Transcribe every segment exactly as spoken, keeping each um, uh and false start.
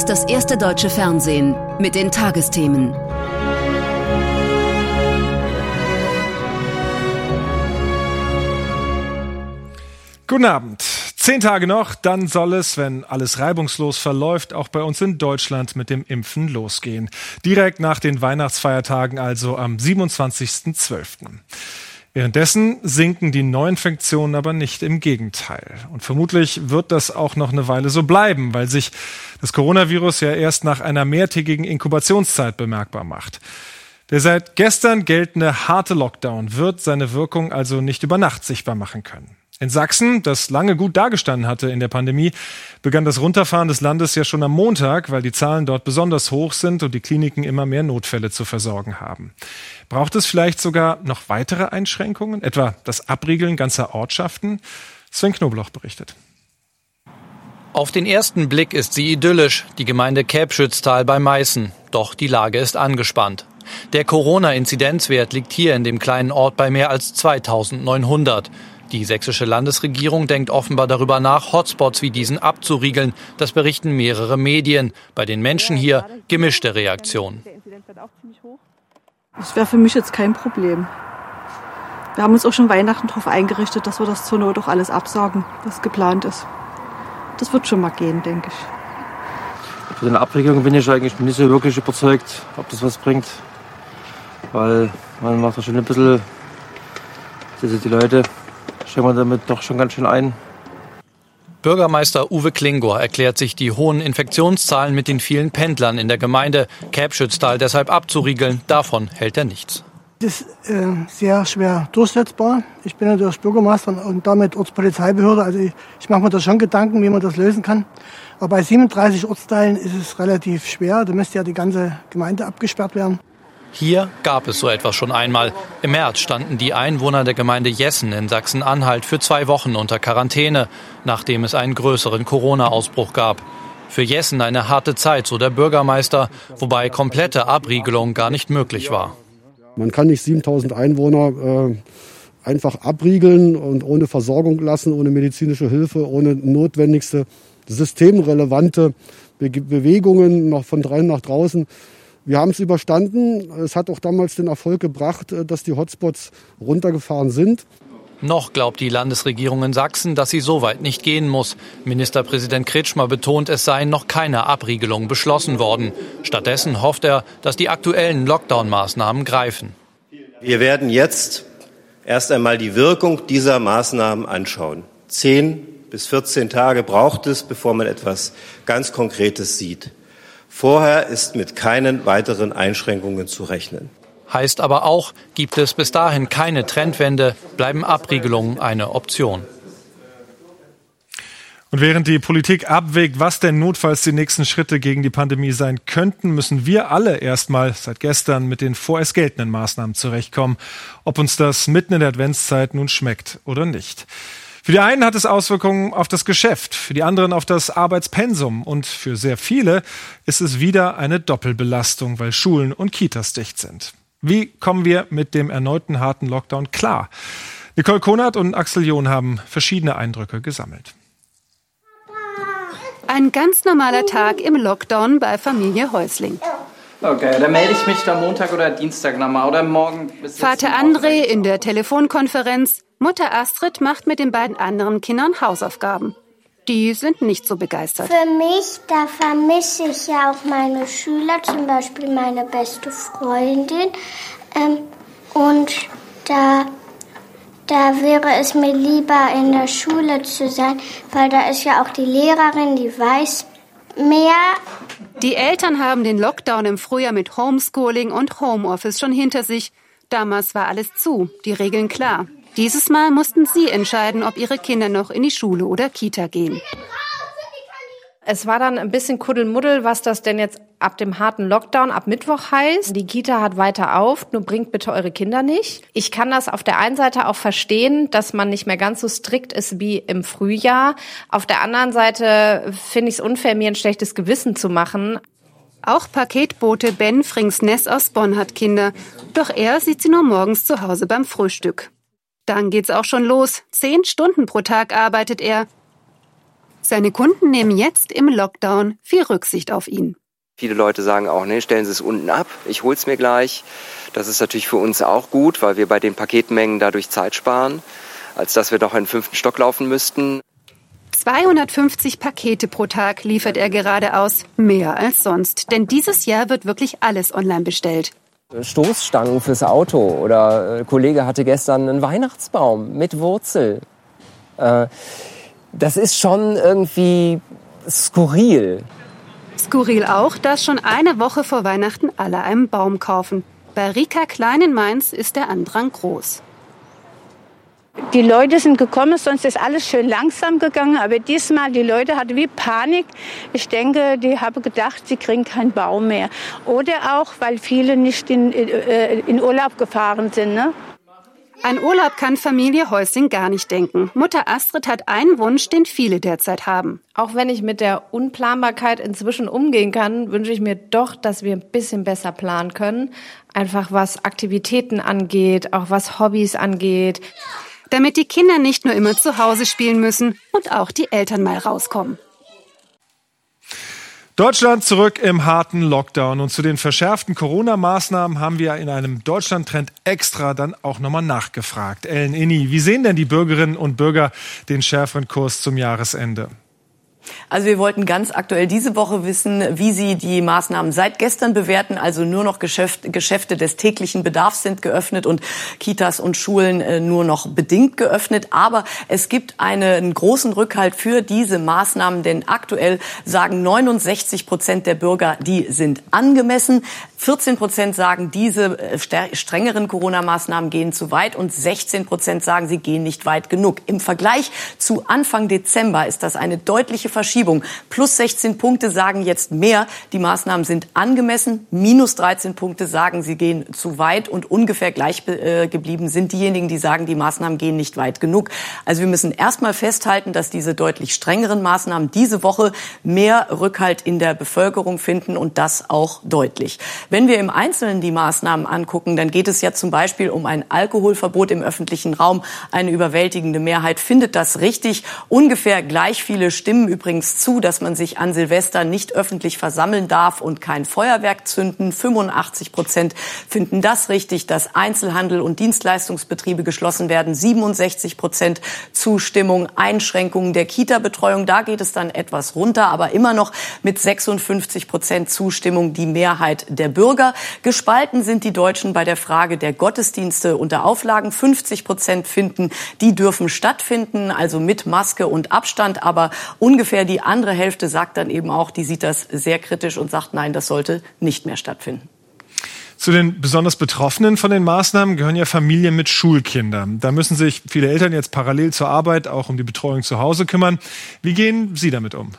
ist das erste deutsche Fernsehen mit den Tagesthemen. Guten Abend. Zehn Tage noch, dann soll es, wenn alles reibungslos verläuft, auch bei uns in Deutschland mit dem Impfen losgehen. Direkt nach den Weihnachtsfeiertagen, also am siebenundzwanzigsten zwölften Währenddessen sinken die Neuinfektionen aber nicht, im Gegenteil. Und vermutlich wird das auch noch eine Weile so bleiben, weil sich das Coronavirus ja erst nach einer mehrtägigen Inkubationszeit bemerkbar macht. Der seit gestern geltende harte Lockdown wird seine Wirkung also nicht über Nacht sichtbar machen können. In Sachsen, das lange gut dagestanden hatte in der Pandemie, begann das Runterfahren des Landes ja schon am Montag, weil die Zahlen dort besonders hoch sind und die Kliniken immer mehr Notfälle zu versorgen haben. Braucht es vielleicht sogar noch weitere Einschränkungen, etwa das Abriegeln ganzer Ortschaften? Sven Knobloch berichtet. Auf den ersten Blick ist sie idyllisch, die Gemeinde Käbschütztal bei Meißen. Doch die Lage ist angespannt. Der Corona-Inzidenzwert liegt hier in dem kleinen Ort bei mehr als zweitausendneunhundert. Die sächsische Landesregierung denkt offenbar darüber nach, Hotspots wie diesen abzuriegeln. Das berichten mehrere Medien. Bei den Menschen hier gemischte Reaktionen. Das wäre für mich jetzt kein Problem. Wir haben uns auch schon Weihnachten darauf eingerichtet, dass wir das zur Not auch alles absagen, was geplant ist. Das wird schon mal gehen, denke ich. Für eine Abregelung bin ich eigentlich nicht so wirklich überzeugt, ob das was bringt. Weil man macht schon ein bisschen, also die Leute stellen wir damit doch schon ganz schön ein. Bürgermeister Uwe Klingor erklärt sich die hohen Infektionszahlen mit den vielen Pendlern in der Gemeinde Käbschütztal deshalb abzuriegeln. Davon hält er nichts. Das ist äh, sehr schwer durchsetzbar. Ich bin natürlich Bürgermeister und damit Ortspolizeibehörde. Also ich, ich mache mir da schon Gedanken, wie man das lösen kann. Aber bei siebenunddreißig Ortsteilen ist es relativ schwer. Da müsste ja die ganze Gemeinde abgesperrt werden. Hier gab es so etwas schon einmal. Im März standen die Einwohner der Gemeinde Jessen in Sachsen-Anhalt für zwei Wochen unter Quarantäne, nachdem es einen größeren Corona-Ausbruch gab. Für Jessen eine harte Zeit, so der Bürgermeister, wobei komplette Abriegelung gar nicht möglich war. Man kann nicht siebentausend Einwohner äh, einfach abriegeln und ohne Versorgung lassen, ohne medizinische Hilfe, ohne notwendigste systemrelevante Be- Bewegungen noch von drinnen nach draußen. Wir haben es überstanden. Es hat auch damals den Erfolg gebracht, dass die Hotspots runtergefahren sind. Noch glaubt die Landesregierung in Sachsen, dass sie so weit nicht gehen muss. Ministerpräsident Kretschmer betont, es seien noch keine Abriegelungen beschlossen worden. Stattdessen hofft er, dass die aktuellen Lockdown-Maßnahmen greifen. Wir werden jetzt erst einmal die Wirkung dieser Maßnahmen anschauen. Zehn bis vierzehn Tage braucht es, bevor man etwas ganz Konkretes sieht. Vorher ist mit keinen weiteren Einschränkungen zu rechnen. Heißt aber auch, gibt es bis dahin keine Trendwende, bleiben Abriegelungen eine Option. Und während die Politik abwägt, was denn notfalls die nächsten Schritte gegen die Pandemie sein könnten, müssen wir alle erstmal seit gestern mit den vorerst geltenden Maßnahmen zurechtkommen, ob uns das mitten in der Adventszeit nun schmeckt oder nicht. Für die einen hat es Auswirkungen auf das Geschäft, für die anderen auf das Arbeitspensum und für sehr viele ist es wieder eine Doppelbelastung, weil Schulen und Kitas dicht sind. Wie kommen wir mit dem erneuten harten Lockdown klar? Nicole Konert und Axel John haben verschiedene Eindrücke gesammelt. Ein ganz normaler Tag im Lockdown bei Familie Häusling. Okay, dann melde ich mich da Montag oder Dienstag nochmal oder morgen. Bis Vater André in der Telefonkonferenz. Mutter Astrid macht mit den beiden anderen Kindern Hausaufgaben. Die sind nicht so begeistert. Für mich, da vermisse ich ja auch meine Schüler, zum Beispiel meine beste Freundin. Ähm, und da, da wäre es mir lieber, in der Schule zu sein, weil da ist ja auch die Lehrerin, die weiß mehr. Die Eltern haben den Lockdown im Frühjahr mit Homeschooling und Homeoffice schon hinter sich. Damals war alles zu, die Regeln klar. Dieses Mal mussten sie entscheiden, ob ihre Kinder noch in die Schule oder Kita gehen. Es war dann ein bisschen Kuddelmuddel, was das denn jetzt ab dem harten Lockdown, ab Mittwoch heißt. Die Kita hat weiter auf, nur bringt bitte eure Kinder nicht. Ich kann das auf der einen Seite auch verstehen, dass man nicht mehr ganz so strikt ist wie im Frühjahr. Auf der anderen Seite finde ich es unfair, mir ein schlechtes Gewissen zu machen. Auch Paketbote Ben Fringsness aus Bonn hat Kinder. Doch er sieht sie nur morgens zu Hause beim Frühstück. Dann geht's auch schon los. Zehn Stunden pro Tag arbeitet er. Seine Kunden nehmen jetzt im Lockdown viel Rücksicht auf ihn. Viele Leute sagen auch, nee, stellen Sie es unten ab, ich hol's mir gleich. Das ist natürlich für uns auch gut, weil wir bei den Paketmengen dadurch Zeit sparen, als dass wir doch in den fünften Stock laufen müssten. zweihundertfünfzig Pakete pro Tag liefert er gerade aus, mehr als sonst. Denn dieses Jahr wird wirklich alles online bestellt. Stoßstangen fürs Auto oder ein Kollege hatte gestern einen Weihnachtsbaum mit Wurzel. Äh, das ist schon irgendwie skurril. Skurril auch, dass schon eine Woche vor Weihnachten alle einen Baum kaufen. Bei Rika Klein in Mainz ist der Andrang groß. Die Leute sind gekommen, sonst ist alles schön langsam gegangen. Aber diesmal, die Leute hatten wie Panik. Ich denke, die haben gedacht, sie kriegen keinen Baum mehr. Oder auch, weil viele nicht in, äh, in Urlaub gefahren sind. Ne? An Urlaub kann Familie Häusling gar nicht denken. Mutter Astrid hat einen Wunsch, den viele derzeit haben. Auch wenn ich mit der Unplanbarkeit inzwischen umgehen kann, wünsche ich mir doch, dass wir ein bisschen besser planen können. Einfach was Aktivitäten angeht, auch was Hobbys angeht. Damit die Kinder nicht nur immer zu Hause spielen müssen und auch die Eltern mal rauskommen. Deutschland zurück im harten Lockdown. Und zu den verschärften Corona-Maßnahmen haben wir in einem Deutschland-Trend extra dann auch nochmal nachgefragt. Ellen Inni, wie sehen denn die Bürgerinnen und Bürger den schärferen Kurs zum Jahresende? Also wir wollten ganz aktuell diese Woche wissen, wie Sie die Maßnahmen seit gestern bewerten. Also nur noch Geschäft, Geschäfte des täglichen Bedarfs sind geöffnet und Kitas und Schulen äh, nur noch bedingt geöffnet. Aber es gibt eine, einen großen Rückhalt für diese Maßnahmen, denn aktuell sagen neunundsechzig Prozent der Bürger, die sind angemessen. vierzehn Prozent sagen, diese strengeren Corona-Maßnahmen gehen zu weit und sechzehn Prozent sagen, sie gehen nicht weit genug. Im Vergleich zu Anfang Dezember ist das eine deutliche Verschiebung. Plus sechzehn Punkte sagen jetzt mehr, die Maßnahmen sind angemessen. Minus dreizehn Punkte sagen, sie gehen zu weit und ungefähr gleich äh, geblieben sind diejenigen, die sagen, die Maßnahmen gehen nicht weit genug. Also wir müssen erstmal festhalten, dass diese deutlich strengeren Maßnahmen diese Woche mehr Rückhalt in der Bevölkerung finden und das auch deutlich. Wenn wir im Einzelnen die Maßnahmen angucken, dann geht es ja zum Beispiel um ein Alkoholverbot im öffentlichen Raum. Eine überwältigende Mehrheit findet das richtig. Ungefähr gleich viele stimmen übrigens zu, dass man sich an Silvester nicht öffentlich versammeln darf und kein Feuerwerk zünden. fünfundachtzig Prozent finden das richtig, dass Einzelhandel und Dienstleistungsbetriebe geschlossen werden. siebenundsechzig Prozent Zustimmung, Einschränkungen der Kita-Betreuung. Da geht es dann etwas runter, aber immer noch mit sechsundfünfzig Prozent Zustimmung die Mehrheit der Bürger. Gespalten sind die Deutschen bei der Frage der Gottesdienste unter Auflagen. fünfzig Prozent finden, die dürfen stattfinden, also mit Maske und Abstand, aber ungefähr die andere Hälfte sagt dann eben auch, die sieht das sehr kritisch und sagt, nein, das sollte nicht mehr stattfinden. Zu den besonders Betroffenen von den Maßnahmen gehören ja Familien mit Schulkindern. Da müssen sich viele Eltern jetzt parallel zur Arbeit auch um die Betreuung zu Hause kümmern. Wie gehen Sie damit um?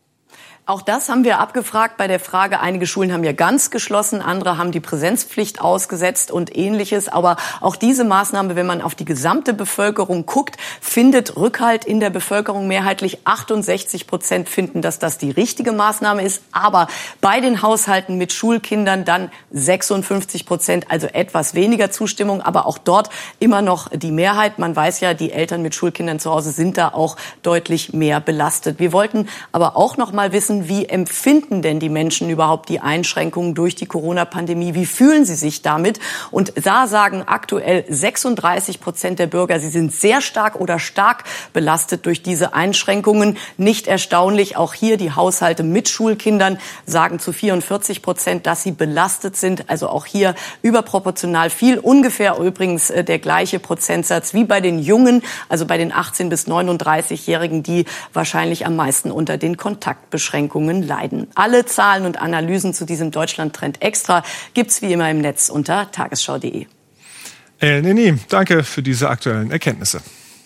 Auch das haben wir abgefragt bei der Frage, einige Schulen haben ja ganz geschlossen, andere haben die Präsenzpflicht ausgesetzt und Ähnliches. Aber auch diese Maßnahme, wenn man auf die gesamte Bevölkerung guckt, findet Rückhalt in der Bevölkerung mehrheitlich. achtundsechzig Prozent finden, dass das die richtige Maßnahme ist. Aber bei den Haushalten mit Schulkindern dann sechsundfünfzig Prozent, also etwas weniger Zustimmung. Aber auch dort immer noch die Mehrheit. Man weiß ja, die Eltern mit Schulkindern zu Hause sind da auch deutlich mehr belastet. Wir wollten aber auch noch mal wissen, wie empfinden denn die Menschen überhaupt die Einschränkungen durch die Corona-Pandemie? Wie fühlen sie sich damit? Und da sagen aktuell sechsunddreißig Prozent der Bürger, sie sind sehr stark oder stark belastet durch diese Einschränkungen. Nicht erstaunlich, auch hier die Haushalte mit Schulkindern sagen zu vierundvierzig Prozent, dass sie belastet sind. Also auch hier überproportional viel. Ungefähr übrigens der gleiche Prozentsatz wie bei den Jungen, also bei den achtzehn- bis neununddreißigjährigen, die wahrscheinlich am meisten unter den Kontaktbeschränkungen leiden. Alle Zahlen und Analysen zu diesem Deutschland-Trend extra gibt's wie immer im Netz unter tagesschau punkt de. Ellen Inni, danke für diese aktuellen Erkenntnisse.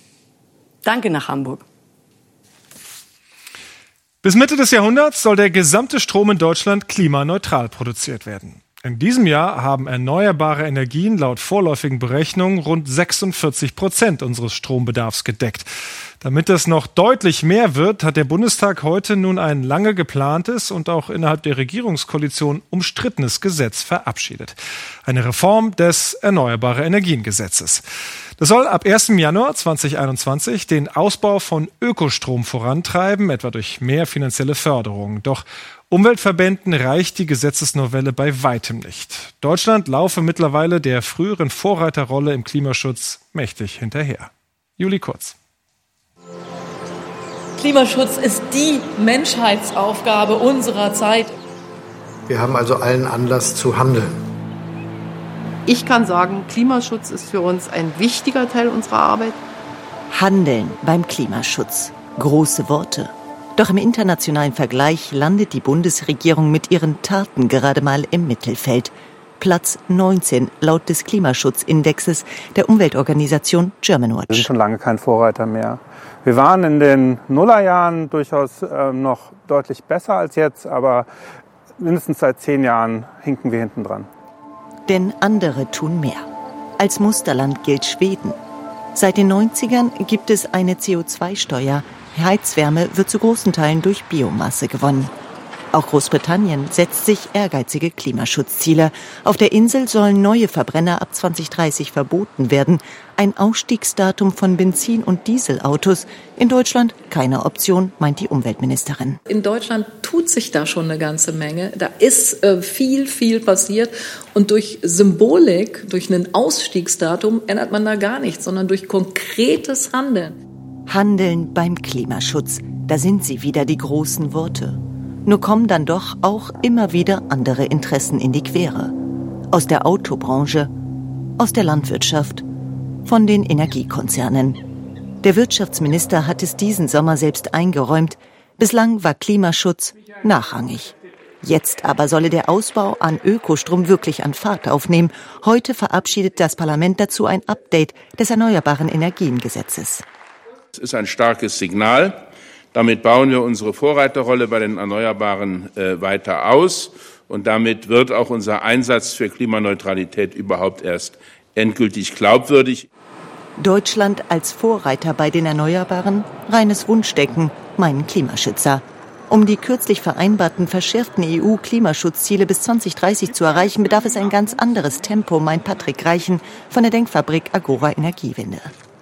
Danke nach Hamburg. Bis Mitte des Jahrhunderts soll der gesamte Strom in Deutschland klimaneutral produziert werden. In diesem Jahr haben erneuerbare Energien laut vorläufigen Berechnungen rund sechsundvierzig Prozent unseres Strombedarfs gedeckt. Damit das noch deutlich mehr wird, hat der Bundestag heute nun ein lange geplantes und auch innerhalb der Regierungskoalition umstrittenes Gesetz verabschiedet. Eine Reform des Erneuerbare Energien Gesetzes. Das soll ab ersten Januar zweitausendeinundzwanzig den Ausbau von Ökostrom vorantreiben, etwa durch mehr finanzielle Förderung. Doch Umweltverbänden reicht die Gesetzesnovelle bei weitem nicht. Deutschland laufe mittlerweile der früheren Vorreiterrolle im Klimaschutz mächtig hinterher. Juli Kurz. Klimaschutz ist die Menschheitsaufgabe unserer Zeit. Wir haben also allen Anlass zu handeln. Ich kann sagen, Klimaschutz ist für uns ein wichtiger Teil unserer Arbeit. Handeln beim Klimaschutz. Große Worte. Doch im internationalen Vergleich landet die Bundesregierung mit ihren Taten gerade mal im Mittelfeld. Platz neunzehn laut des Klimaschutzindexes der Umweltorganisation Germanwatch. Wir sind schon lange kein Vorreiter mehr. Wir waren in den Nullerjahren durchaus äh, noch deutlich besser als jetzt, aber mindestens seit zehn Jahren hinken wir hinten dran. Denn andere tun mehr. Als Musterland gilt Schweden. Seit den neunzigern gibt es eine C O zwei Steuer. Heizwärme wird zu großen Teilen durch Biomasse gewonnen. Auch Großbritannien setzt sich ehrgeizige Klimaschutzziele. Auf der Insel sollen neue Verbrenner ab zweitausenddreißig verboten werden. Ein Ausstiegsdatum von Benzin- und Dieselautos. In Deutschland keine Option, meint die Umweltministerin. In Deutschland tut sich da schon eine ganze Menge. Da ist äh, viel, viel passiert. Und durch Symbolik, durch ein Ausstiegsdatum ändert man da gar nichts, sondern durch konkretes Handeln. Handeln beim Klimaschutz. Da sind sie wieder, die großen Worte. Nur kommen dann doch auch immer wieder andere Interessen in die Quere. Aus der Autobranche, aus der Landwirtschaft, von den Energiekonzernen. Der Wirtschaftsminister hat es diesen Sommer selbst eingeräumt. Bislang war Klimaschutz nachrangig. Jetzt aber solle der Ausbau an Ökostrom wirklich an Fahrt aufnehmen. Heute verabschiedet das Parlament dazu ein Update des Erneuerbaren Energiengesetzes. Es ist ein starkes Signal. Damit bauen wir unsere Vorreiterrolle bei den Erneuerbaren äh, weiter aus. Und damit wird auch unser Einsatz für Klimaneutralität überhaupt erst endgültig glaubwürdig. Deutschland als Vorreiter bei den Erneuerbaren? Reines Wunschdenken, meinen Klimaschützer. Um die kürzlich vereinbarten verschärften E U-Klimaschutzziele bis zweitausenddreißig zu erreichen, bedarf es ein ganz anderes Tempo, meint Patrick Reichen von der Denkfabrik Agora Energiewende.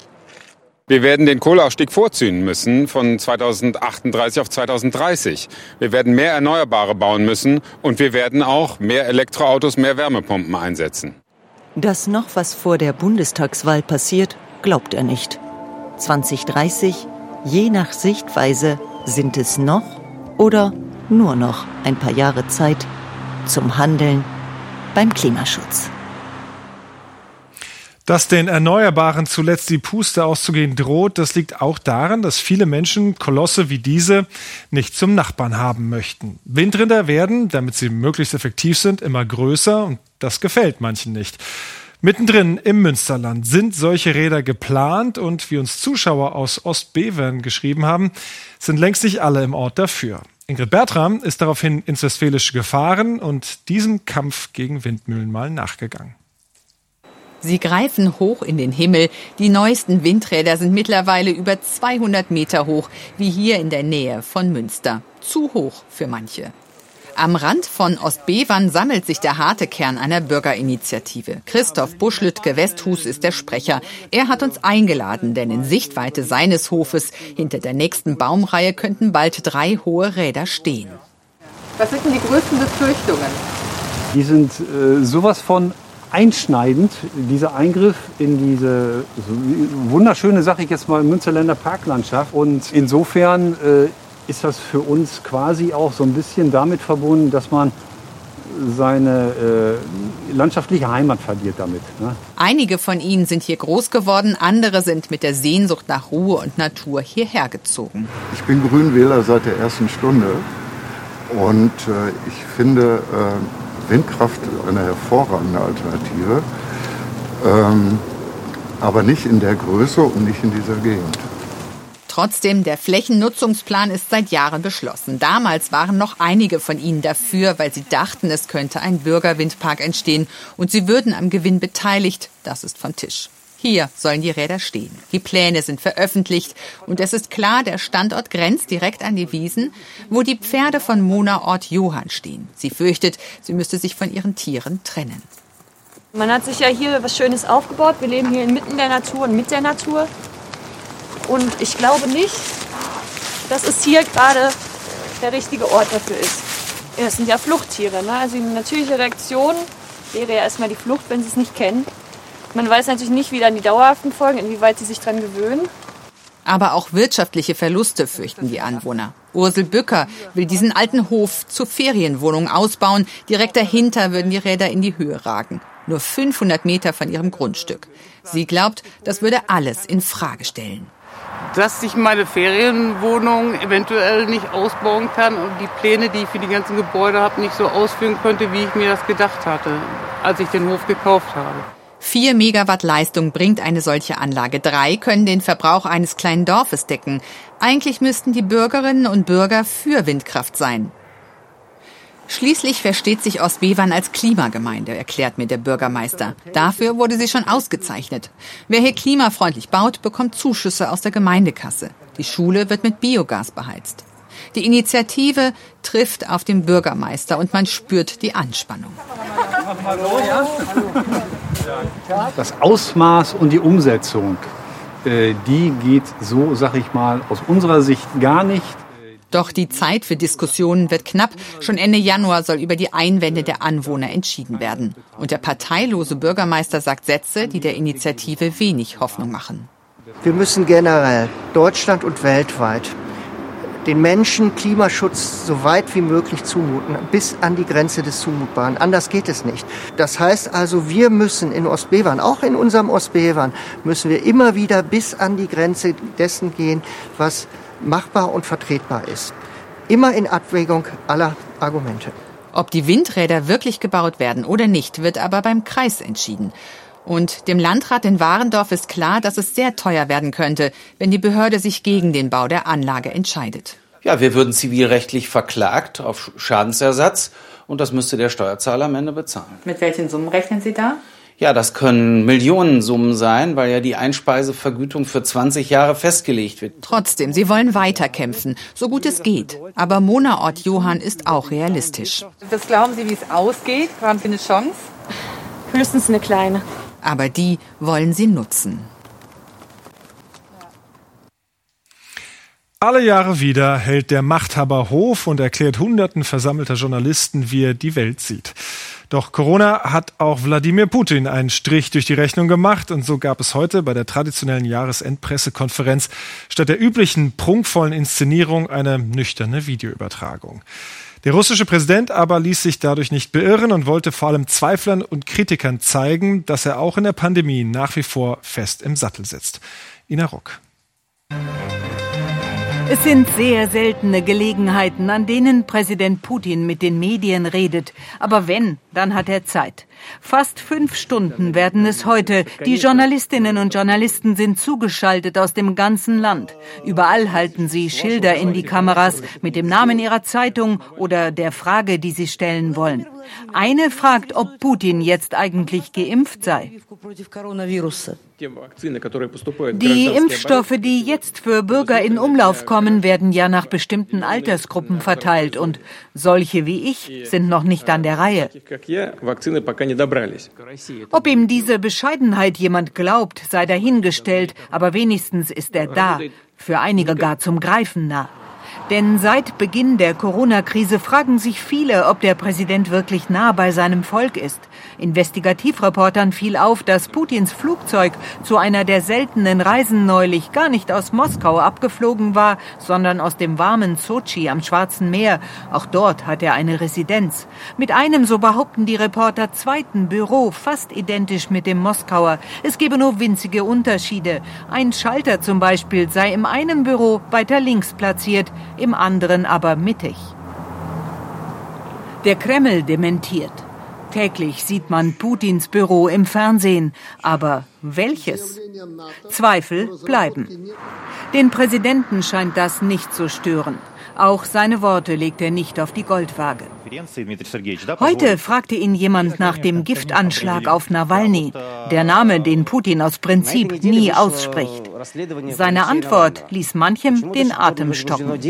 Wir werden den Kohleausstieg vorziehen müssen von zweitausendachtunddreißig auf zweitausenddreißig. Wir werden mehr Erneuerbare bauen müssen und wir werden auch mehr Elektroautos, mehr Wärmepumpen einsetzen. Dass noch was vor der Bundestagswahl passiert, glaubt er nicht. zweitausenddreißig, je nach Sichtweise, sind es noch oder nur noch ein paar Jahre Zeit zum Handeln beim Klimaschutz. Dass den Erneuerbaren zuletzt die Puste auszugehen droht, das liegt auch daran, dass viele Menschen Kolosse wie diese nicht zum Nachbarn haben möchten. Windräder werden, damit sie möglichst effektiv sind, immer größer und das gefällt manchen nicht. Mittendrin im Münsterland sind solche Räder geplant und wie uns Zuschauer aus Ostbevern geschrieben haben, sind längst nicht alle im Ort dafür. Ingrid Bertram ist daraufhin ins Westfälische gefahren und diesem Kampf gegen Windmühlen mal nachgegangen. Sie greifen hoch in den Himmel. Die neuesten Windräder sind mittlerweile über zweihundert Meter hoch, wie hier in der Nähe von Münster. Zu hoch für manche. Am Rand von Ostbevern sammelt sich der harte Kern einer Bürgerinitiative. Christoph Buschlütke-Westhus ist der Sprecher. Er hat uns eingeladen, denn in Sichtweite seines Hofes hinter der nächsten Baumreihe könnten bald drei hohe Räder stehen. Was sind denn die größten Befürchtungen? Die sind äh, sowas von einschneidend, dieser Eingriff in diese so wunderschöne, sag ich jetzt mal, Münsterländer Parklandschaft. Und insofern äh, ist das für uns quasi auch so ein bisschen damit verbunden, dass man seine äh, landschaftliche Heimat verliert damit. Ne? Einige von ihnen sind hier groß geworden, andere sind mit der Sehnsucht nach Ruhe und Natur hierher gezogen. Ich bin Grünwähler seit der ersten Stunde und äh, ich finde äh, Windkraft eine hervorragende Alternative, ähm, aber nicht in der Größe und nicht in dieser Gegend. Trotzdem, der Flächennutzungsplan ist seit Jahren beschlossen. Damals waren noch einige von ihnen dafür, weil sie dachten, es könnte ein Bürgerwindpark entstehen und sie würden am Gewinn beteiligt. Das ist vom Tisch. Hier sollen die Räder stehen. Die Pläne sind veröffentlicht und es ist klar, der Standort grenzt direkt an die Wiesen, wo die Pferde von Mona Ort Johann stehen. Sie fürchtet, sie müsste sich von ihren Tieren trennen. Man hat sich ja hier was Schönes aufgebaut. Wir leben hier inmitten der Natur und mit der Natur. Und ich glaube nicht, dass es hier gerade der richtige Ort dafür ist. Es sind ja Fluchttiere, ne? Also die natürliche Reaktion wäre ja erstmal die Flucht, wenn sie es nicht kennen. Man weiß natürlich nicht, wie dann die dauerhaften Folgen, inwieweit sie sich dran gewöhnen. Aber auch wirtschaftliche Verluste fürchten die Anwohner. Ursel Bücker will diesen alten Hof zur Ferienwohnung ausbauen. Direkt dahinter würden die Räder in die Höhe ragen. Nur fünfhundert Meter von ihrem Grundstück. Sie glaubt, das würde alles in Frage stellen. Dass ich meine Ferienwohnung eventuell nicht ausbauen kann und die Pläne, die ich für die ganzen Gebäude habe, nicht so ausführen könnte, wie ich mir das gedacht hatte, als ich den Hof gekauft habe. Vier Megawatt Leistung bringt eine solche Anlage. Drei können den Verbrauch eines kleinen Dorfes decken. Eigentlich müssten die Bürgerinnen und Bürger für Windkraft sein. Schließlich versteht sich Ostbevern als Klimagemeinde, erklärt mir der Bürgermeister. Dafür wurde sie schon ausgezeichnet. Wer hier klimafreundlich baut, bekommt Zuschüsse aus der Gemeindekasse. Die Schule wird mit Biogas beheizt. Die Initiative trifft auf den Bürgermeister und man spürt die Anspannung. Das Ausmaß und die Umsetzung, die geht so, sag ich mal, aus unserer Sicht gar nicht. Doch die Zeit für Diskussionen wird knapp. Schon Ende Januar soll über die Einwände der Anwohner entschieden werden. Und der parteilose Bürgermeister sagt Sätze, die der Initiative wenig Hoffnung machen. Wir müssen generell, Deutschland und weltweit, den Menschen Klimaschutz so weit wie möglich zumuten, bis an die Grenze des Zumutbaren. Anders geht es nicht. Das heißt also, wir müssen in Ostbevern, auch in unserem Ostbevern, müssen wir immer wieder bis an die Grenze dessen gehen, was machbar und vertretbar ist. Immer in Abwägung aller Argumente. Ob die Windräder wirklich gebaut werden oder nicht, wird aber beim Kreis entschieden. Und dem Landrat in Warendorf ist klar, dass es sehr teuer werden könnte, wenn die Behörde sich gegen den Bau der Anlage entscheidet. Ja, wir würden zivilrechtlich verklagt auf Schadensersatz und das müsste der Steuerzahler am Ende bezahlen. Mit welchen Summen rechnen Sie da? Ja, das können Millionensummen sein, weil ja die Einspeisevergütung für zwanzig Jahre festgelegt wird. Trotzdem, sie wollen weiterkämpfen, so gut es geht. Aber Mona Ott-Johann ist auch realistisch. Was glauben Sie, wie es ausgeht? Haben Sie eine Chance? Höchstens eine kleine. Aber die wollen sie nutzen. Alle Jahre wieder hält der Machthaber Hof und erklärt Hunderten versammelter Journalisten, wie er die Welt sieht. Doch Corona hat auch Wladimir Putin einen Strich durch die Rechnung gemacht und so gab es heute bei der traditionellen Jahresendpressekonferenz statt der üblichen prunkvollen Inszenierung eine nüchterne Videoübertragung. Der russische Präsident aber ließ sich dadurch nicht beirren und wollte vor allem Zweiflern und Kritikern zeigen, dass er auch in der Pandemie nach wie vor fest im Sattel sitzt. Ina Ruck. Es sind sehr seltene Gelegenheiten, an denen Präsident Putin mit den Medien redet. Aber wenn, dann hat er Zeit. Fast fünf Stunden werden es heute. Die Journalistinnen und Journalisten sind zugeschaltet aus dem ganzen Land. Überall halten sie Schilder in die Kameras mit dem Namen ihrer Zeitung oder der Frage, die sie stellen wollen. Eine fragt, ob Putin jetzt eigentlich geimpft sei. Die Impfstoffe, die jetzt für Bürger in Umlauf kommen, werden ja nach bestimmten Altersgruppen verteilt und solche wie ich sind noch nicht an der Reihe. Ob ihm diese Bescheidenheit jemand glaubt, sei dahingestellt, aber wenigstens ist er da, für einige gar zum Greifen nah. Denn seit Beginn der Corona-Krise fragen sich viele, ob der Präsident wirklich nah bei seinem Volk ist. Investigativreportern fiel auf, dass Putins Flugzeug zu einer der seltenen Reisen neulich gar nicht aus Moskau abgeflogen war, sondern aus dem warmen Sotschi am Schwarzen Meer. Auch dort hat er eine Residenz. Mit einem, so behaupten die Reporter, zweiten Büro, fast identisch mit dem Moskauer. Es gebe nur winzige Unterschiede. Ein Schalter zum Beispiel sei im einen Büro weiter links platziert, im anderen aber mittig. Der Kreml dementiert. Täglich sieht man Putins Büro im Fernsehen. Aber welches? Zweifel bleiben. Den Präsidenten scheint das nicht zu stören. Auch seine Worte legt er nicht auf die Goldwaage. Heute fragte ihn jemand nach dem Giftanschlag auf Nawalny, der Name, den Putin aus Prinzip nie ausspricht. Seine Antwort ließ manchem den Atem stocken.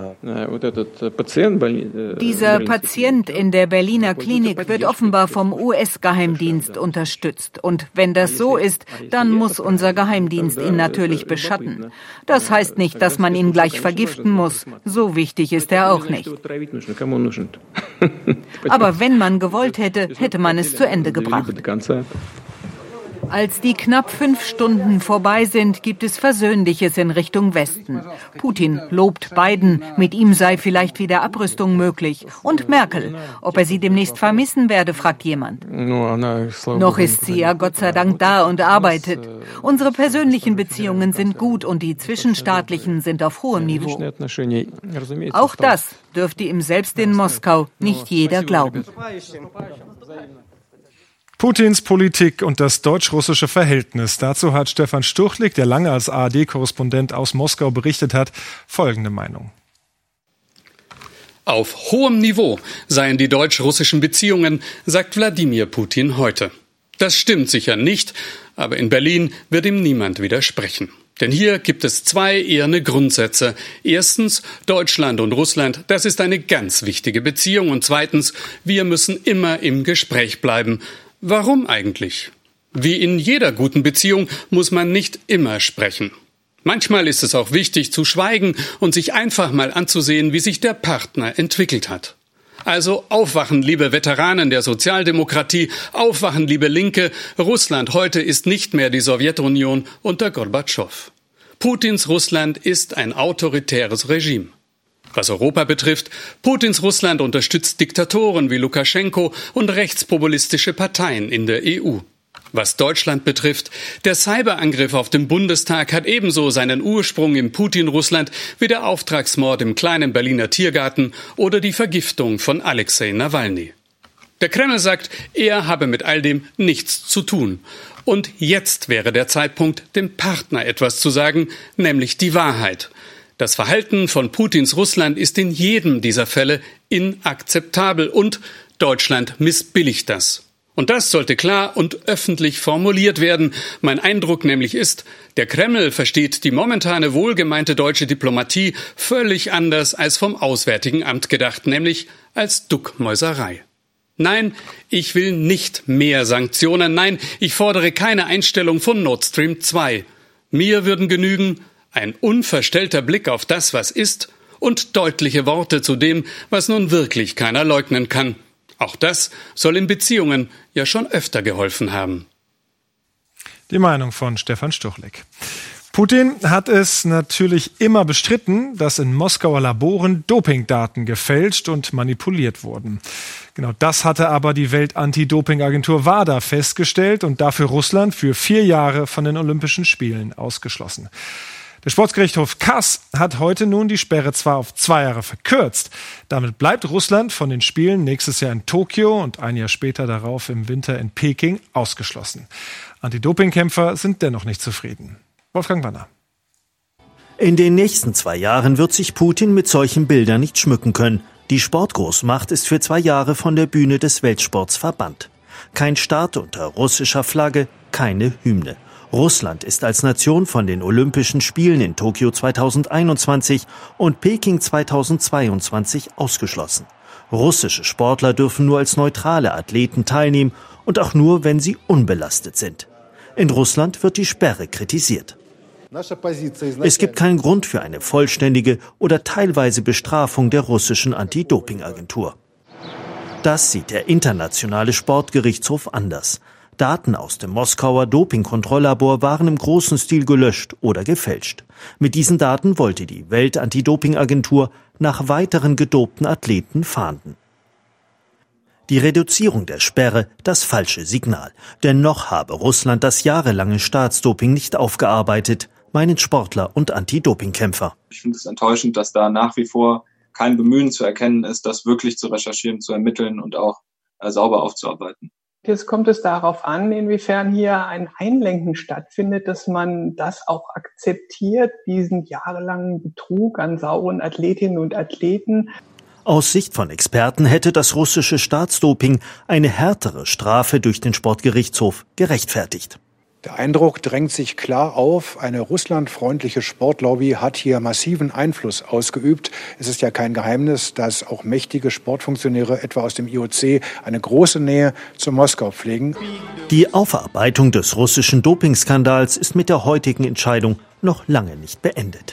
Dieser Patient in der Berliner Klinik wird offenbar vom U S-Geheimdienst unterstützt. Und wenn das so ist, dann muss unser Geheimdienst ihn natürlich beschatten. Das heißt nicht, dass man ihn gleich vergiften muss. So wichtig ist er auch nicht. Aber wenn man gewollt hätte, hätte man es zu Ende gebracht. Als die knapp fünf Stunden vorbei sind, gibt es Versöhnliches in Richtung Westen. Putin lobt Biden, mit ihm sei vielleicht wieder Abrüstung möglich. Und Merkel, ob er sie demnächst vermissen werde, fragt jemand. Noch ist sie ja Gott sei Dank da und arbeitet. Unsere persönlichen Beziehungen sind gut und die zwischenstaatlichen sind auf hohem Niveau. Auch das dürfte ihm selbst in Moskau nicht jeder glauben. Putins Politik und das deutsch-russische Verhältnis. Dazu hat Stefan Stuchlik, der lange als A R D-Korrespondent aus Moskau berichtet hat, folgende Meinung. Auf hohem Niveau seien die deutsch-russischen Beziehungen, sagt Wladimir Putin heute. Das stimmt sicher nicht, aber in Berlin wird ihm niemand widersprechen. Denn hier gibt es zwei eherne Grundsätze. Erstens, Deutschland und Russland, das ist eine ganz wichtige Beziehung. Und zweitens, wir müssen immer im Gespräch bleiben. Warum eigentlich? Wie in jeder guten Beziehung muss man nicht immer sprechen. Manchmal ist es auch wichtig zu schweigen und sich einfach mal anzusehen, wie sich der Partner entwickelt hat. Also aufwachen, liebe Veteranen der Sozialdemokratie, aufwachen, liebe Linke. Russland heute ist nicht mehr die Sowjetunion unter Gorbatschow. Putins Russland ist ein autoritäres Regime. Was Europa betrifft, Putins Russland unterstützt Diktatoren wie Lukaschenko und rechtspopulistische Parteien in der E U. Was Deutschland betrifft, der Cyberangriff auf den Bundestag hat ebenso seinen Ursprung im Putin-Russland wie der Auftragsmord im kleinen Berliner Tiergarten oder die Vergiftung von Alexei Nawalny. Der Kreml sagt, er habe mit all dem nichts zu tun. Und jetzt wäre der Zeitpunkt, dem Partner etwas zu sagen, nämlich die Wahrheit. Das Verhalten von Putins Russland ist in jedem dieser Fälle inakzeptabel und Deutschland missbilligt das. Und das sollte klar und öffentlich formuliert werden. Mein Eindruck nämlich ist, der Kreml versteht die momentane wohlgemeinte deutsche Diplomatie völlig anders als vom Auswärtigen Amt gedacht, nämlich als Duckmäuserei. Nein, ich will nicht mehr Sanktionen. Nein, ich fordere keine Einstellung von Nord Stream zwei. Mir würden genügen ein unverstellter Blick auf das, was ist, und deutliche Worte zu dem, was nun wirklich keiner leugnen kann. Auch das soll in Beziehungen ja schon öfter geholfen haben. Die Meinung von Stefan Stuchlik. Putin hat es natürlich immer bestritten, dass in Moskauer Laboren Dopingdaten gefälscht und manipuliert wurden. Genau das hatte aber die Welt-Anti-Doping-Agentur WADA festgestellt und dafür Russland für vier Jahre von den Olympischen Spielen ausgeschlossen. Der Sportgerichtshof Kass hat heute nun die Sperre zwar auf zwei Jahre verkürzt. Damit bleibt Russland von den Spielen nächstes Jahr in Tokio und ein Jahr später darauf im Winter in Peking ausgeschlossen. Anti-Doping-Kämpfer sind dennoch nicht zufrieden. Wolfgang Wanner. In den nächsten zwei Jahren wird sich Putin mit solchen Bildern nicht schmücken können. Die Sportgroßmacht ist für zwei Jahre von der Bühne des Weltsports verbannt. Kein Start unter russischer Flagge, keine Hymne. Russland ist als Nation von den Olympischen Spielen in Tokio zweitausendeinundzwanzig und Peking zweitausendzweiundzwanzig ausgeschlossen. Russische Sportler dürfen nur als neutrale Athleten teilnehmen und auch nur, wenn sie unbelastet sind. In Russland wird die Sperre kritisiert. Es gibt keinen Grund für eine vollständige oder teilweise Bestrafung der russischen Anti-Doping-Agentur. Das sieht der internationale Sportgerichtshof anders. Daten aus dem Moskauer Dopingkontrolllabor waren im großen Stil gelöscht oder gefälscht. Mit diesen Daten wollte die Welt-Anti-Doping-Agentur nach weiteren gedopten Athleten fahnden. Die Reduzierung der Sperre das falsche Signal. Denn noch habe Russland das jahrelange Staatsdoping nicht aufgearbeitet, meinen Sportler und Anti-Doping-Kämpfer. Ich finde es enttäuschend, dass da nach wie vor kein Bemühen zu erkennen ist, das wirklich zu recherchieren, zu ermitteln und auch äh, sauber aufzuarbeiten. Jetzt kommt es darauf an, inwiefern hier ein Einlenken stattfindet, dass man das auch akzeptiert, diesen jahrelangen Betrug an sauren Athletinnen und Athleten. Aus Sicht von Experten hätte das russische Staatsdoping eine härtere Strafe durch den Sportgerichtshof gerechtfertigt. Der Eindruck drängt sich klar auf, eine russlandfreundliche Sportlobby hat hier massiven Einfluss ausgeübt. Es ist ja kein Geheimnis, dass auch mächtige Sportfunktionäre, etwa aus dem I O C, eine große Nähe zu Moskau pflegen. Die Aufarbeitung des russischen Dopingskandals ist mit der heutigen Entscheidung noch lange nicht beendet.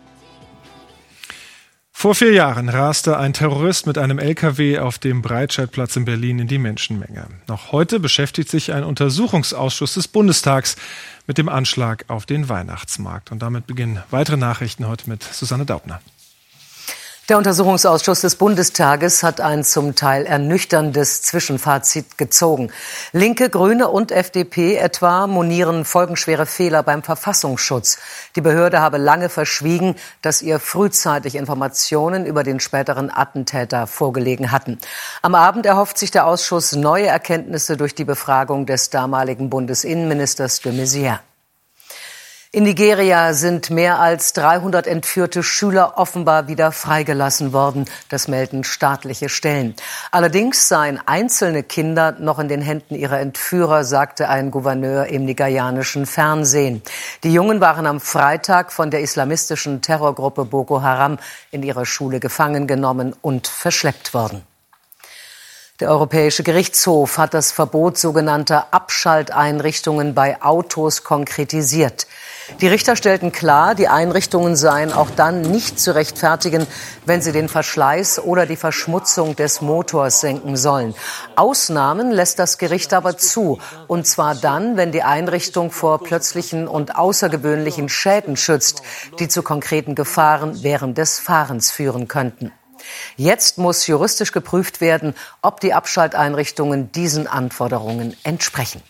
Vor vier Jahren raste ein Terrorist mit einem L K W auf dem Breitscheidplatz in Berlin in die Menschenmenge. Noch heute beschäftigt sich ein Untersuchungsausschuss des Bundestags mit dem Anschlag auf den Weihnachtsmarkt. Und damit beginnen weitere Nachrichten heute mit Susanne Daubner. Der Untersuchungsausschuss des Bundestages hat ein zum Teil ernüchterndes Zwischenfazit gezogen. Linke, Grüne und F D P etwa monieren folgenschwere Fehler beim Verfassungsschutz. Die Behörde habe lange verschwiegen, dass ihr frühzeitig Informationen über den späteren Attentäter vorgelegen hatten. Am Abend erhofft sich der Ausschuss neue Erkenntnisse durch die Befragung des damaligen Bundesinnenministers de Maizière. In Nigeria sind mehr als dreihundert entführte Schüler offenbar wieder freigelassen worden. Das melden staatliche Stellen. Allerdings seien einzelne Kinder noch in den Händen ihrer Entführer, sagte ein Gouverneur im nigerianischen Fernsehen. Die Jungen waren am Freitag von der islamistischen Terrorgruppe Boko Haram in ihrer Schule gefangen genommen und verschleppt worden. Der Europäische Gerichtshof hat das Verbot sogenannter Abschalteinrichtungen bei Autos konkretisiert. Die Richter stellten klar, die Einrichtungen seien auch dann nicht zu rechtfertigen, wenn sie den Verschleiß oder die Verschmutzung des Motors senken sollen. Ausnahmen lässt das Gericht aber zu, und zwar dann, wenn die Einrichtung vor plötzlichen und außergewöhnlichen Schäden schützt, die zu konkreten Gefahren während des Fahrens führen könnten. Jetzt muss juristisch geprüft werden, ob die Abschalteinrichtungen diesen Anforderungen entsprechen.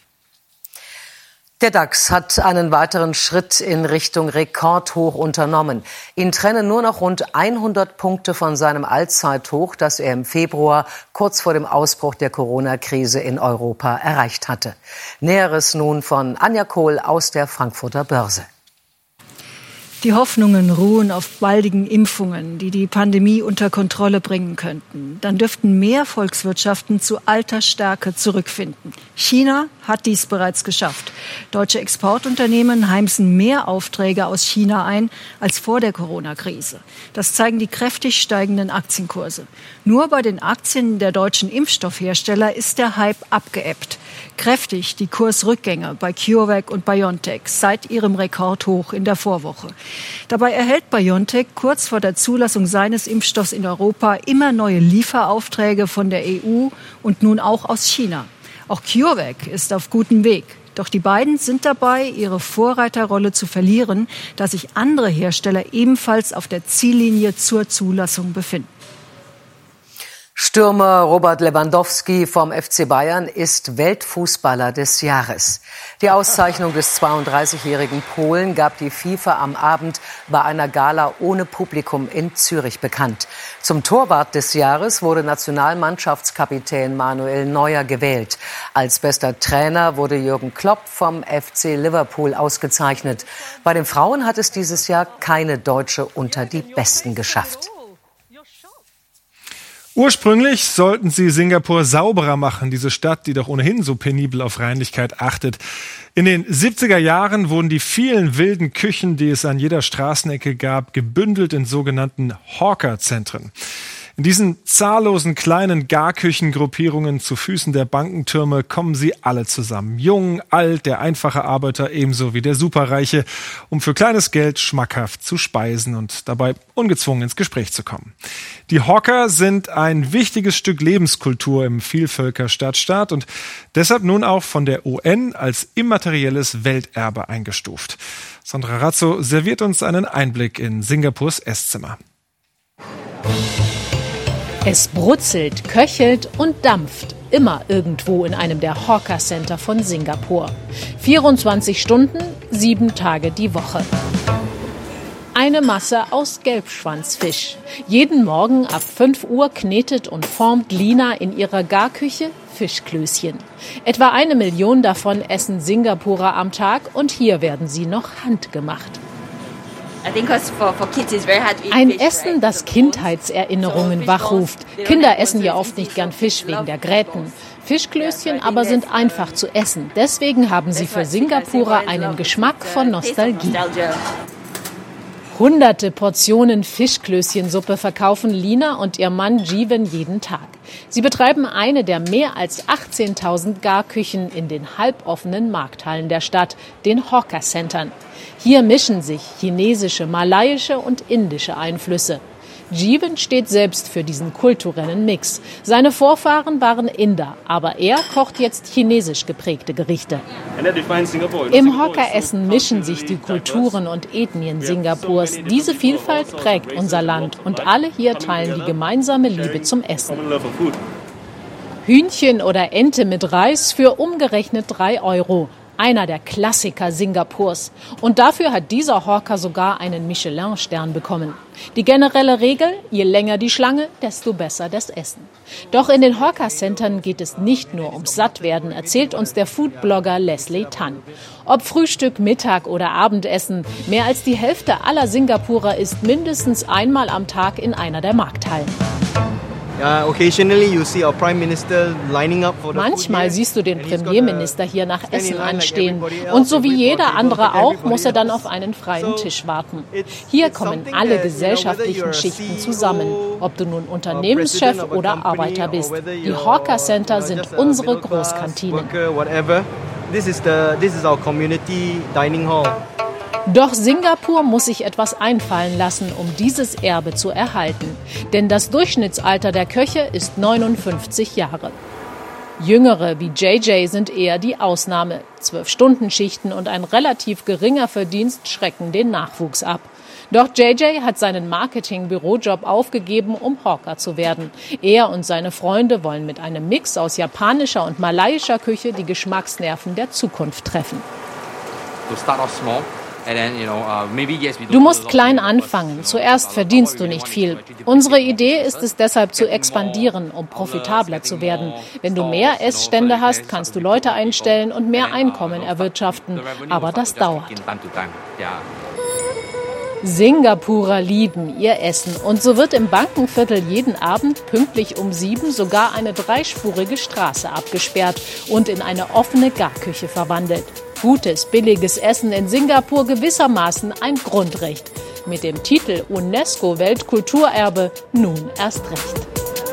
Der DAX hat einen weiteren Schritt in Richtung Rekordhoch unternommen. Ihn trennen nur noch rund hundert Punkte von seinem Allzeithoch, das er im Februar kurz vor dem Ausbruch der Corona-Krise in Europa erreicht hatte. Näheres nun von Anja Kohl aus der Frankfurter Börse. Die Hoffnungen ruhen auf baldigen Impfungen, die die Pandemie unter Kontrolle bringen könnten. Dann dürften mehr Volkswirtschaften zu alter Stärke zurückfinden. China hat dies bereits geschafft. Deutsche Exportunternehmen heimsen mehr Aufträge aus China ein als vor der Corona-Krise. Das zeigen die kräftig steigenden Aktienkurse. Nur bei den Aktien der deutschen Impfstoffhersteller ist der Hype abgeebbt. Kräftig die Kursrückgänge bei CureVac und BioNTech seit ihrem Rekordhoch in der Vorwoche. Dabei erhält BioNTech kurz vor der Zulassung seines Impfstoffs in Europa immer neue Lieferaufträge von der E U und nun auch aus China. Auch CureVac ist auf gutem Weg. Doch die beiden sind dabei, ihre Vorreiterrolle zu verlieren, da sich andere Hersteller ebenfalls auf der Ziellinie zur Zulassung befinden. Stürmer Robert Lewandowski vom F C Bayern ist Weltfußballer des Jahres. Die Auszeichnung des zweiunddreißigjährigen Polen gab die FIFA am Abend bei einer Gala ohne Publikum in Zürich bekannt. Zum Torwart des Jahres wurde Nationalmannschaftskapitän Manuel Neuer gewählt. Als bester Trainer wurde Jürgen Klopp vom F C Liverpool ausgezeichnet. Bei den Frauen hat es dieses Jahr keine Deutsche unter die Besten geschafft. Ursprünglich sollten sie Singapur sauberer machen, diese Stadt, die doch ohnehin so penibel auf Reinlichkeit achtet. In den siebziger Jahren wurden die vielen wilden Küchen, die es an jeder Straßenecke gab, gebündelt in sogenannten Hawker-Zentren. In diesen zahllosen kleinen Garküchengruppierungen zu Füßen der Bankentürme kommen sie alle zusammen. Jung, alt, der einfache Arbeiter ebenso wie der Superreiche, um für kleines Geld schmackhaft zu speisen und dabei ungezwungen ins Gespräch zu kommen. Die Hawker sind ein wichtiges Stück Lebenskultur im Vielvölker-Stadtstaat und deshalb nun auch von der U N als immaterielles Welterbe eingestuft. Sandra Razzo serviert uns einen Einblick in Singapurs Esszimmer. Es brutzelt, köchelt und dampft, immer irgendwo in einem der Hawker Center von Singapur. vierundzwanzig Stunden, sieben Tage die Woche. Eine Masse aus Gelbschwanzfisch. Jeden Morgen ab fünf Uhr knetet und formt Lina in ihrer Garküche Fischklößchen. Etwa eine Million davon essen Singapurer am Tag und hier werden sie noch handgemacht. Ein Essen, das Kindheitserinnerungen wachruft. Kinder essen ja oft nicht gern Fisch wegen der Gräten. Fischklößchen aber sind einfach zu essen. Deswegen haben sie für Singapurer einen Geschmack von Nostalgie. Hunderte Portionen Fischklößchensuppe verkaufen Lina und ihr Mann Jeevan jeden Tag. Sie betreiben eine der mehr als achtzehntausend Garküchen in den halboffenen Markthallen der Stadt, den Hawker Centern. Hier mischen sich chinesische, malaiische und indische Einflüsse. Jeevan steht selbst für diesen kulturellen Mix. Seine Vorfahren waren Inder, aber er kocht jetzt chinesisch geprägte Gerichte. Im Hawker-Essen mischen sich die Kulturen und Ethnien Singapurs. Diese Vielfalt prägt unser Land und alle hier teilen die gemeinsame Liebe zum Essen. Hühnchen oder Ente mit Reis für umgerechnet drei Euro. Einer der Klassiker Singapurs. Und dafür hat dieser Hawker sogar einen Michelin-Stern bekommen. Die generelle Regel, je länger die Schlange, desto besser das Essen. Doch in den Hawker-Centern geht es nicht nur ums Sattwerden, erzählt uns der Foodblogger Leslie Tan. Ob Frühstück, Mittag oder Abendessen, mehr als die Hälfte aller Singapurer isst mindestens einmal am Tag in einer der Markthallen. Manchmal siehst du den Premierminister hier nach Essen anstehen. Und so wie jeder andere auch, muss er dann auf einen freien Tisch warten. Hier kommen alle gesellschaftlichen Schichten zusammen, ob du nun Unternehmenschef oder Arbeiter bist. Die Hawker Center sind unsere Großkantinen. Doch Singapur muss sich etwas einfallen lassen, um dieses Erbe zu erhalten. Denn das Durchschnittsalter der Köche ist neunundfünfzig Jahre. Jüngere wie J J sind eher die Ausnahme. Zwölf-Stunden-Schichten und ein relativ geringer Verdienst schrecken den Nachwuchs ab. Doch J J hat seinen Marketing-Bürojob aufgegeben, um Hawker zu werden. Er und seine Freunde wollen mit einem Mix aus japanischer und malaiischer Küche die Geschmacksnerven der Zukunft treffen. Du musst klein anfangen. Zuerst verdienst du nicht viel. Unsere Idee ist es deshalb zu expandieren, um profitabler zu werden. Wenn du mehr Essstände hast, kannst du Leute einstellen und mehr Einkommen erwirtschaften. Aber das dauert. Singapurer lieben ihr Essen. Und so wird im Bankenviertel jeden Abend pünktlich um sieben sogar eine dreispurige Straße abgesperrt und in eine offene Garküche verwandelt. Gutes, billiges Essen in Singapur gewissermaßen ein Grundrecht. Mit dem Titel UNESCO-Weltkulturerbe nun erst recht.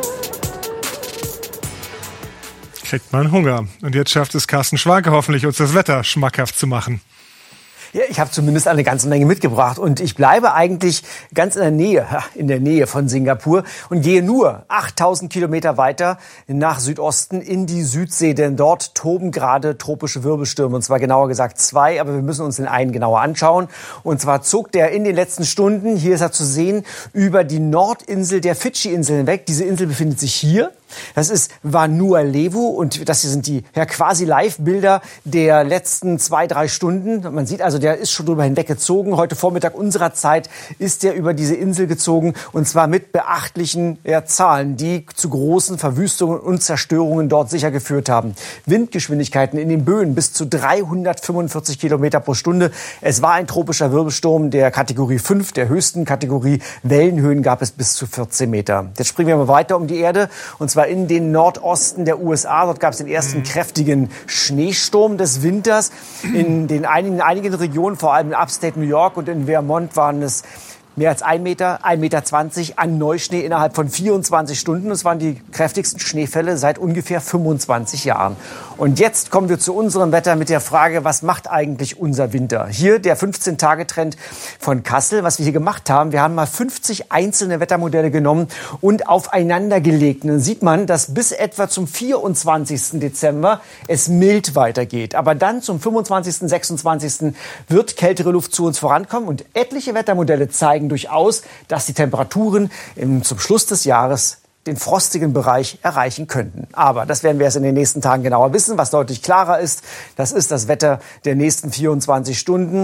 Kriegt man Hunger. Und jetzt schafft es Carsten Schwanke hoffentlich, uns das Wetter schmackhaft zu machen. Ja, ich habe zumindest eine ganze Menge mitgebracht und ich bleibe eigentlich ganz in der Nähe, in der Nähe von Singapur und gehe nur achttausend Kilometer weiter nach Südosten in die Südsee, denn dort toben gerade tropische Wirbelstürme und zwar genauer gesagt zwei, aber wir müssen uns den einen genauer anschauen und zwar zog der in den letzten Stunden, hier ist er zu sehen, über die Nordinsel der Fidschi-Inseln hinweg. Diese Insel befindet sich hier. Das ist Vanuatu und das hier sind die ja, quasi Live-Bilder der letzten zwei, drei Stunden. Man sieht also, der ist schon drüber hinweggezogen. Heute Vormittag unserer Zeit ist er über diese Insel gezogen und zwar mit beachtlichen ja, Zahlen, die zu großen Verwüstungen und Zerstörungen dort sicher geführt haben. Windgeschwindigkeiten in den Böen bis zu dreihundertfünfundvierzig Kilometer pro Stunde. Es war ein tropischer Wirbelsturm der Kategorie fünf, der höchsten Kategorie. Wellenhöhen gab es bis zu vierzehn Meter. Jetzt springen wir mal weiter um die Erde und zwar in den Nordosten der U S A. Dort gab es den ersten kräftigen Schneesturm des Winters. In den einigen, in einigen Regionen, vor allem in Upstate New York und in Vermont, waren es mehr als ein Meter, ein Meter zwanzig an Neuschnee innerhalb von vierundzwanzig Stunden. Das waren die kräftigsten Schneefälle seit ungefähr fünfundzwanzig Jahren. Und jetzt kommen wir zu unserem Wetter mit der Frage, was macht eigentlich unser Winter? Hier der fünfzehn-Tage-Trend von Kassel. Was wir hier gemacht haben, wir haben mal fünfzig einzelne Wettermodelle genommen und aufeinander gelegt. Und dann sieht man, dass bis etwa zum vierundzwanzigsten Dezember es mild weitergeht. Aber dann zum fünfundzwanzigsten, sechsundzwanzigsten wird kältere Luft zu uns vorankommen. Und etliche Wettermodelle zeigen durchaus, dass die Temperaturen im, zum Schluss des Jahres den frostigen Bereich erreichen könnten. Aber das werden wir erst in den nächsten Tagen genauer wissen. Was deutlich klarer ist, das ist das Wetter der nächsten vierundzwanzig Stunden.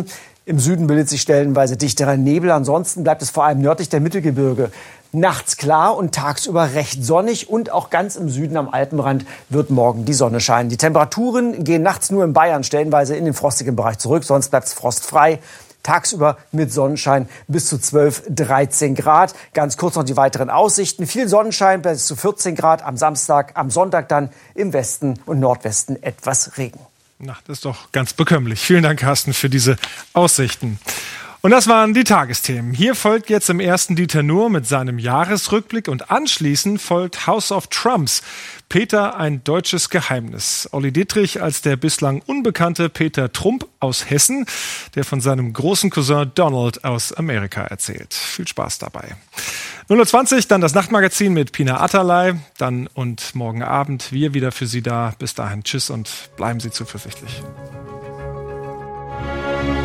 Im Süden bildet sich stellenweise dichterer Nebel. Ansonsten bleibt es vor allem nördlich der Mittelgebirge nachts klar und tagsüber recht sonnig. Und auch ganz im Süden am Alpenrand wird morgen die Sonne scheinen. Die Temperaturen gehen nachts nur in Bayern stellenweise in den frostigen Bereich zurück. Sonst bleibt es frostfrei. Tagsüber mit Sonnenschein bis zu zwölf, dreizehn Grad. Ganz kurz noch die weiteren Aussichten. Viel Sonnenschein bis zu vierzehn Grad am Samstag, am Sonntag dann im Westen und Nordwesten etwas Regen. Na, das ist doch ganz bekömmlich. Vielen Dank, Carsten, für diese Aussichten. Und das waren die Tagesthemen. Hier folgt jetzt im ersten Dieter Nuhr mit seinem Jahresrückblick und anschließend folgt House of Trumps. Peter, ein deutsches Geheimnis. Olli Dittrich als der bislang unbekannte Peter Trump aus Hessen, der von seinem großen Cousin Donald aus Amerika erzählt. Viel Spaß dabei. null Uhr zwanzig, dann das Nachtmagazin mit Pina Atalay. Dann und morgen Abend wir wieder für Sie da. Bis dahin, tschüss und bleiben Sie zuversichtlich.